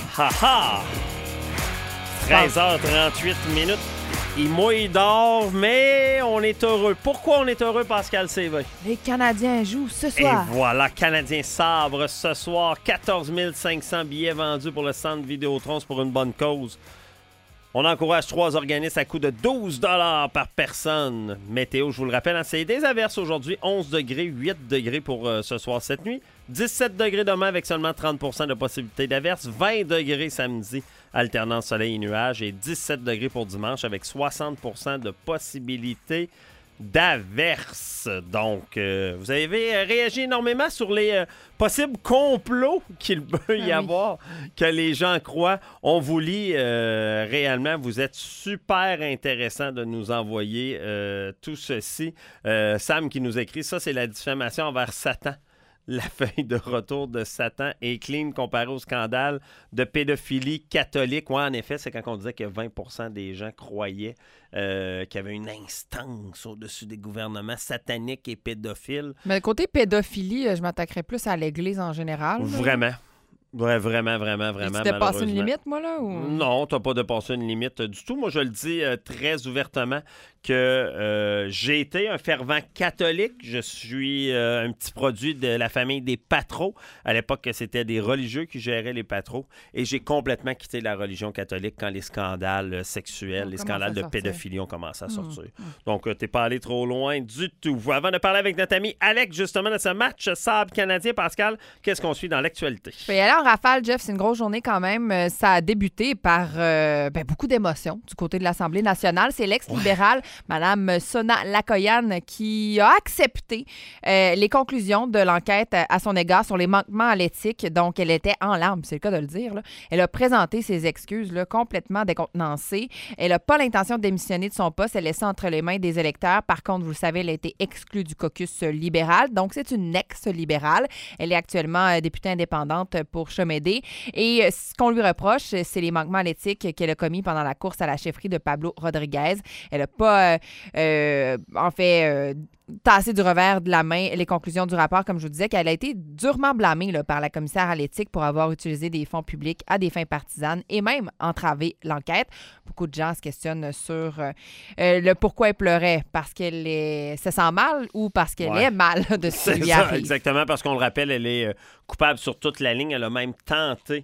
Ha ha! 13h38. Il mouille d'or, mais on est heureux. Pourquoi on est heureux, Pascal Sévin? Les Canadiens jouent ce soir. Et voilà, Canadiens sabre ce soir. 14 500 billets vendus pour le centre Vidéotron, c'est pour une bonne cause. On encourage 3 organismes à coût de 12 $ par personne. Météo, je vous le rappelle, c'est des averses aujourd'hui. 11 degrés, 8 degrés pour ce soir, cette nuit. 17 degrés demain avec seulement 30 % de possibilité d'averse. 20 degrés samedi, alternance soleil et nuages. Et 17 degrés pour dimanche avec 60 % de possibilité d'averse. Donc, vous avez réagi énormément sur les possibles complots qu'il peut y avoir, que les gens croient. On vous lit réellement. Vous êtes super intéressant de nous envoyer tout ceci. Sam qui nous écrit, ça c'est la diffamation envers Satan. La feuille de retour de Satan est clean comparée au scandale de pédophilie catholique. Oui, en effet, c'est quand on disait que 20 % des gens croyaient qu'il y avait une instance au-dessus des gouvernements sataniques et pédophiles. Mais côté pédophilie, je m'attaquerais plus à l'Église en général. Vraiment. Ouais, vraiment. Tu dépasses une limite, moi, là? Ou... Non, tu n'as pas dépassé une limite du tout. Moi, je le dis très ouvertement que j'ai été un fervent catholique. Je suis un petit produit de la famille des Patros. À l'époque, c'était des religieux qui géraient les Patros. Et j'ai complètement quitté la religion catholique quand les scandales sexuels, les scandales de pédophilie ont commencé à sortir. Donc, tu n'es pas allé trop loin du tout. Avant de parler avec notre ami Alex, justement, de ce match sabre canadien, Pascal, qu'est-ce qu'on suit dans l'actualité? En rafale, Jeff, c'est une grosse journée quand même. Ça a débuté par beaucoup d'émotions du côté de l'Assemblée nationale. C'est l'ex-libérale, Mme Sona Lakoyan, qui a accepté les conclusions de l'enquête à son égard sur les manquements à l'éthique. Donc, elle était en larmes, c'est le cas de le dire, là. Elle a présenté ses excuses là, complètement décontenancées. Elle n'a pas l'intention de démissionner de son poste. Elle laisse entre les mains des électeurs. Par contre, vous le savez, elle a été exclue du caucus libéral. Donc, c'est une ex-libérale. Elle est actuellement députée indépendante pour Chemédé. Et ce qu'on lui reproche, c'est les manquements à l'éthique qu'elle a commis pendant la course à la chefferie de Pablo Rodriguez. Elle n'a pas, tassé du revers de la main les conclusions du rapport, comme je vous disais, qu'elle a été durement blâmée là, par la commissaire à l'éthique pour avoir utilisé des fonds publics à des fins partisanes et même entravé l'enquête. Beaucoup de gens se questionnent sur le pourquoi elle pleurait. Parce qu'elle se sent mal ou parce qu'elle est mal de ce qui lui arrive. Exactement, parce qu'on le rappelle, elle est coupable sur toute la ligne. Elle a même tenté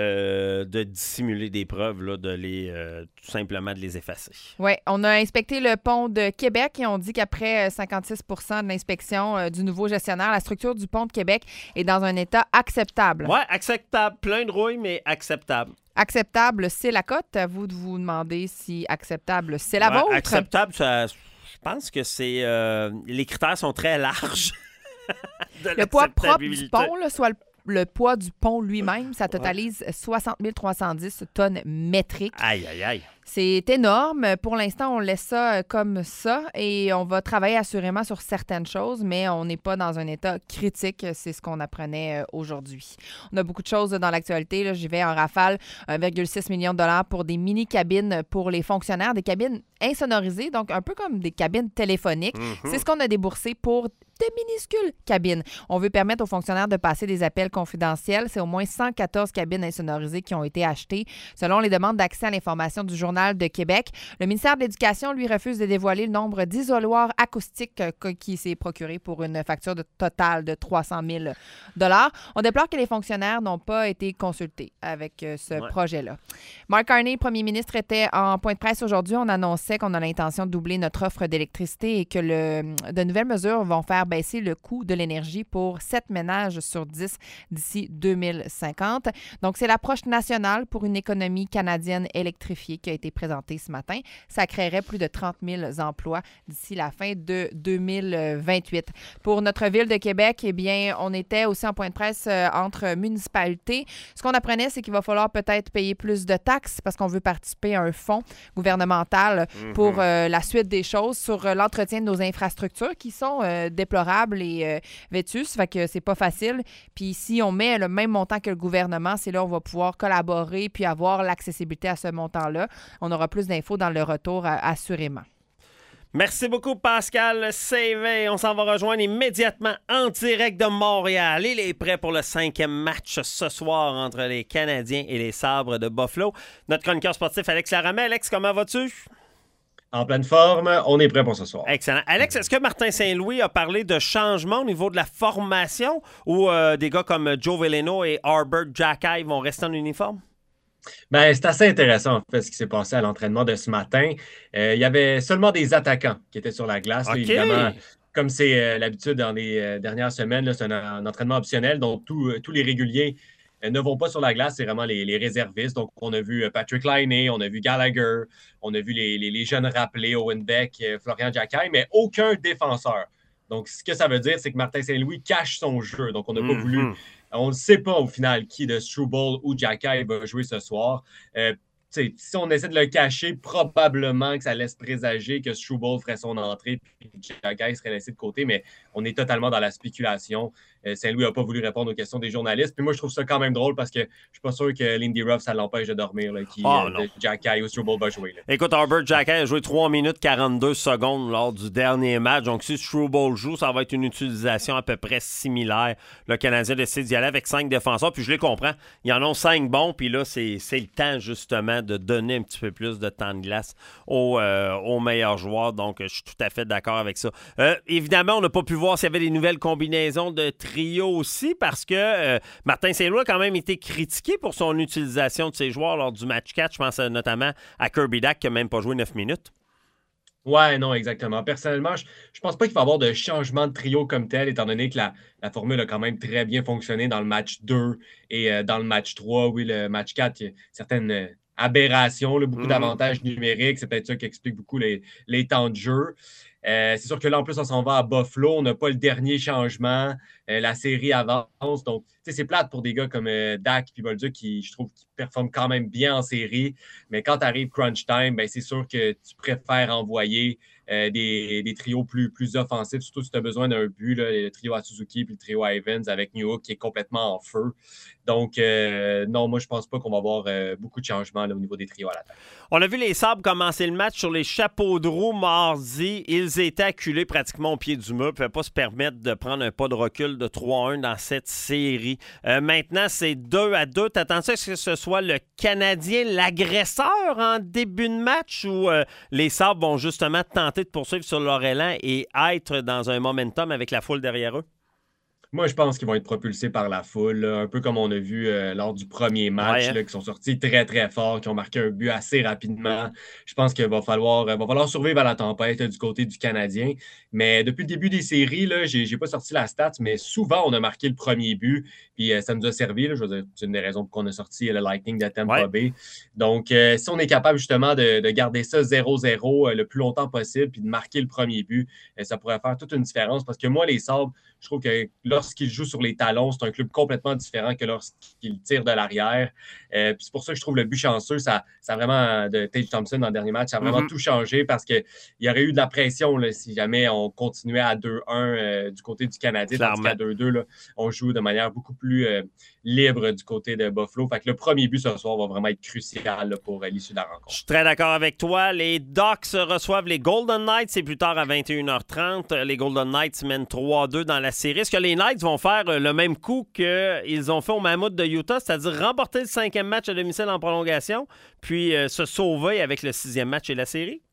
de dissimuler des preuves, là, tout simplement de les effacer. Oui, on a inspecté le pont de Québec et on dit qu'après 56 % de l'inspection du nouveau gestionnaire, la structure du pont de Québec est dans un état acceptable. Oui, acceptable. Plein de rouille, mais acceptable. Acceptable, c'est la cote. À vous de vous demander si acceptable, c'est la vôtre. Acceptable, je pense que c'est... les critères sont très larges. Le poids propre du pont, là, soit le poids du pont lui-même, ça totalise 60 310 tonnes métriques. Aïe, aïe, aïe. C'est énorme. Pour l'instant, on laisse ça comme ça et on va travailler assurément sur certaines choses, mais on n'est pas dans un état critique. C'est ce qu'on apprenait aujourd'hui. On a beaucoup de choses dans l'actualité. Là. J'y vais en rafale. 1,6 million de dollars pour des mini-cabines pour les fonctionnaires, des cabines insonorisées, donc un peu comme des cabines téléphoniques. C'est ce qu'on a déboursé pour de minuscules cabines. On veut permettre aux fonctionnaires de passer des appels confidentiels. C'est au moins 114 cabines insonorisées qui ont été achetées selon les demandes d'accès à l'information du Journal de Québec. Le ministère de l'Éducation, lui, refuse de dévoiler le nombre d'isoloirs acoustiques qui s'est procuré pour une facture totale de 300 000 $. On déplore que les fonctionnaires n'ont pas été consultés avec ce projet-là. Mark Carney, premier ministre, était en point de presse aujourd'hui. On annonçait qu'on a l'intention de doubler notre offre d'électricité et que de nouvelles mesures vont faire baisser le coût de l'énergie pour 7 ménages sur 10 d'ici 2050. Donc, c'est l'approche nationale pour une économie canadienne électrifiée qui a été présentée ce matin. Ça créerait plus de 30 000 emplois d'ici la fin de 2028. Pour notre ville de Québec, eh bien, on était aussi en point de presse entre municipalités. Ce qu'on apprenait, c'est qu'il va falloir peut-être payer plus de taxes parce qu'on veut participer à un fonds gouvernemental pour la suite des choses sur l'entretien de nos infrastructures qui sont déplorables et vétustes. Fait que c'est pas facile. Puis si on met le même montant que le gouvernement, c'est là où on va pouvoir collaborer puis avoir l'accessibilité à ce montant-là. On aura plus d'infos dans le retour, assurément. Merci beaucoup, Pascal CV. On s'en va rejoindre immédiatement en direct de Montréal. Il est prêt pour le 5e match ce soir entre les Canadiens et les Sabres de Buffalo. Notre chroniqueur sportif, Alex Laramais. Alex, comment vas-tu? En pleine forme, on est prêt pour ce soir. Excellent. Alex, est-ce que Martin Saint-Louis a parlé de changement au niveau de la formation ou des gars comme Joe Veleno et Arbor Xhekaj vont rester en uniforme? Ben, c'est assez intéressant, en fait, ce qui s'est passé à l'entraînement de ce matin. Il y avait seulement des attaquants qui étaient sur la glace. Là, OK. évidemment, comme c'est l'habitude dans les dernières semaines, là, c'est un entraînement optionnel, donc tous les réguliers ne vont pas sur la glace, c'est vraiment les réservistes. Donc, on a vu Patrick Laine, on a vu Gallagher, on a vu les jeunes rappelés, Owen Beck, Florian Xhekaj, mais aucun défenseur. Donc, ce que ça veut dire, c'est que Martin Saint-Louis cache son jeu. Donc, on n'a pas voulu. On ne sait pas au final qui de Struble ou Xhekaj va jouer ce soir. Si on essaie de le cacher, probablement que ça laisse présager que Struble ferait son entrée et Xhekaj serait laissé de côté, mais on est totalement dans la spéculation. Saint-Louis n'a pas voulu répondre aux questions des journalistes. Puis moi, je trouve ça quand même drôle parce que je ne suis pas sûr que Lindy Ruff, ça l'empêche de dormir, là, Xhekaj ou Struble va jouer. Là. Écoute, Arbor Xhekaj a joué 3 minutes 42 secondes lors du dernier match. Donc, si Struble joue, ça va être une utilisation à peu près similaire. Le Canadien décide d'y aller avec 5 défenseurs. Puis je les comprends. Ils en ont 5 bons. Puis là, c'est le temps, justement, de donner un petit peu plus de temps de glace aux meilleurs joueurs. Donc, je suis tout à fait d'accord avec ça. Évidemment, on n'a pas pu voir s'il y avait des nouvelles combinaisons de trio aussi parce que Martin Saint-Louis a quand même été critiqué pour son utilisation de ses joueurs lors du match 4. Je pense notamment à Kirby Dach qui n'a même pas joué 9 minutes. Ouais, non, exactement. Personnellement, je pense pas qu'il va y avoir de changement de trio comme tel, étant donné que la formule a quand même très bien fonctionné dans le match 2 et dans le match 3. Oui, le match 4, il y a certaines aberrations, là, beaucoup d'avantages numériques. C'est peut-être ça qui explique beaucoup les temps de jeu. C'est sûr que là, en plus, on s'en va à Buffalo. On n'a pas le dernier changement. La série avance. Donc, c'est plate pour des gars comme Dak et Bolduc qui, je trouve, qui performent quand même bien en série. Mais quand tu arrives crunch time, ben, c'est sûr que tu préfères envoyer des trios plus offensifs, surtout si tu as besoin d'un but. Là, le trio à Suzuki puis le trio à Evans avec Newhook qui est complètement en feu. Donc, non, moi, je pense pas qu'on va avoir beaucoup de changements là, au niveau des trios à l'attaque. On a vu les Sabres commencer le match sur les chapeaux de roue mardi. Ils étaient acculés pratiquement au pied du mur. Ils ne pouvaient pas se permettre de prendre un pas de recul de 3-1 dans cette série. Maintenant, c'est 2-2. T'attends-tu à ce que ce soit le Canadien l'agresseur en début de match ou les Sabres vont justement tenter de poursuivre sur leur élan et être dans un momentum avec la foule derrière eux? Moi, je pense qu'ils vont être propulsés par la foule, là, un peu comme on a vu lors du premier match, là, qui sont sortis très, très forts, qui ont marqué un but assez rapidement. Je pense qu'il va falloir survivre à la tempête du côté du Canadien. Mais depuis le début des séries, je n'ai pas sorti la stat, mais souvent, on a marqué le premier but, puis ça nous a servi. Là, je veux dire, c'est une des raisons pour qu'on a sorti le Lightning de Tampa Bay. Donc, si on est capable justement de garder ça 0-0 le plus longtemps possible, puis de marquer le premier but, ça pourrait faire toute une différence. Parce que moi, les Sabres, je trouve que lorsqu'ils jouent sur les talons, c'est un club complètement différent que lorsqu'ils tirent de l'arrière. Puis c'est pour ça que je trouve le but chanceux, ça a vraiment, de Tage Thompson dans le dernier match, ça a vraiment tout changé parce qu'il y aurait eu de la pression là, si jamais on continuait à 2-1 du côté du Canadien. Tandis qu'à 2-2, là, on joue de manière beaucoup plus libre du côté de Buffalo. Fait que le premier but ce soir va vraiment être crucial là, pour l'issue de la rencontre. Je suis très d'accord avec toi. Les Ducks reçoivent les Golden Knights. C'est plus tard à 21h30. Les Golden Knights mènent 3-2 dans la série. Est-ce que les Knights vont faire le même coup qu'ils ont fait au Mammoth de Utah, c'est-à-dire remporter le 5e match à domicile en prolongation, puis se sauver avec le 6e match et la série?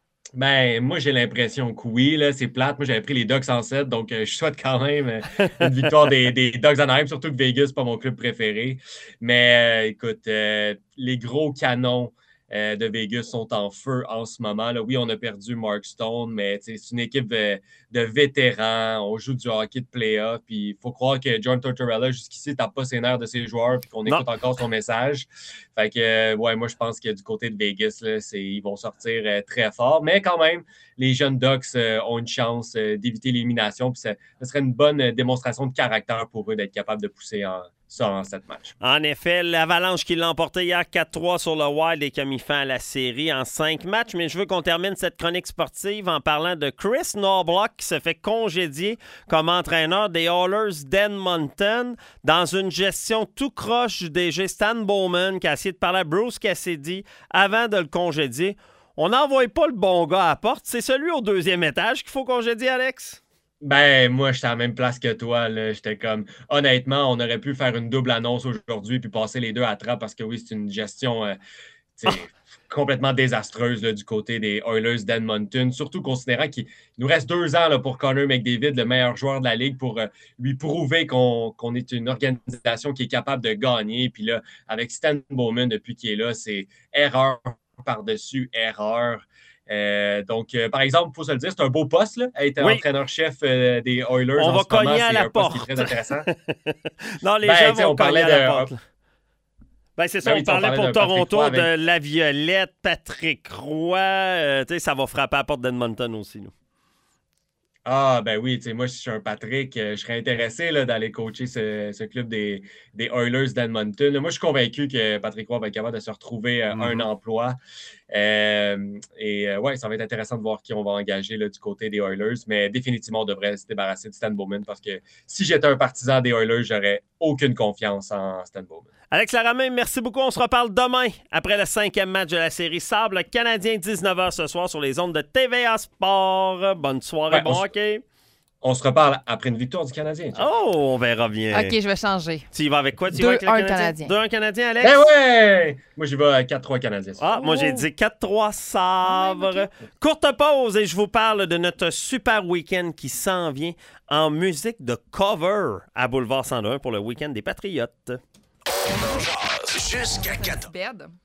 Ben, moi, j'ai l'impression que oui, là, c'est plate. Moi, j'avais pris les Ducks en 7, donc je souhaite quand même une victoire des Ducks Anaheim, surtout que Vegas, c'est pas mon club préféré. Mais écoute, les gros canons de Vegas sont en feu en ce moment. Là, oui, on a perdu Mark Stone, mais c'est une équipe de vétérans. On joue du hockey de play-off. Puis il faut croire que John Tortorella, jusqu'ici, ne tape pas ses nerfs de ses joueurs puis qu'on écoute encore son message. Fait que, moi, je pense que du côté de Vegas, là, ils vont sortir très fort. Mais quand même, les jeunes Ducks ont une chance d'éviter l'élimination. Puis ça serait une bonne démonstration de caractère pour eux d'être capables de pousser en 7 matchs. En effet, l'Avalanche qui l'a emporté hier 4-3 sur le Wild et qui a mis fin à la série en 5 matchs. Mais je veux qu'on termine cette chronique sportive en parlant de Chris Knoblauch qui se fait congédier comme entraîneur des Oilers d'Edmonton dans une gestion tout croche du DG Stan Bowman qui a essayé de parler à Bruce Cassidy avant de le congédier. on n'envoie pas le bon gars à la porte. C'est celui au 2e étage qu'il faut congédier, Alex? Ben, moi, j'étais à la même place que toi. Là. J'étais comme, honnêtement, on aurait pu faire une double annonce aujourd'hui puis passer les deux à trappe parce que oui, c'est une gestion complètement désastreuse là, du côté des Oilers d'Edmonton. Surtout considérant qu'il nous reste 2 ans là, pour Connor McDavid, le meilleur joueur de la Ligue, pour lui prouver qu'on est une organisation qui est capable de gagner. Puis là, avec Stan Bowman, depuis qu'il est là, c'est erreur par-dessus erreur. Donc, par exemple, il faut se le dire, c'est un beau poste, là, être entraîneur-chef des Oilers. On va cogner à la porte. C'est très intéressant. Non, les gens vont cogner à la porte. Ben, c'est ça, on parlait pour Toronto de Laviolette, Patrick Roy. Ça va frapper à la porte d'Edmonton aussi. Nous. Ah, ben oui, moi, si je suis un Patrick, je serais intéressé là, d'aller coacher ce club des Oilers d'Edmonton. Moi, je suis convaincu que Patrick Roy va être capable de se retrouver un emploi. Ouais, ça va être intéressant de voir qui on va engager là, du côté des Oilers, mais définitivement, on devrait se débarrasser de Stan Bowman parce que si j'étais un partisan des Oilers, j'aurais aucune confiance en Stan Bowman. Alex Laramie, merci beaucoup. On se reparle demain après le 5e match de la série Sable canadien, 19h ce soir sur les ondes de TVA Sport. Bonne soirée, bon hockey. On se reparle après une victoire du Canadien. Oh, on verra bien. OK, je vais changer. Tu y vas avec quoi? Tu y vas avec le Canadien? 2-1 Canadien, Alex? Ben ouais! Moi, j'y vais à 4-3 Canadien. Moi, j'ai dit 4-3 Sabres. Courte pause et je vous parle de notre super week-end qui s'en vient en musique de cover à Boulevard 101 pour le week-end des Patriotes. Jusqu'à 4.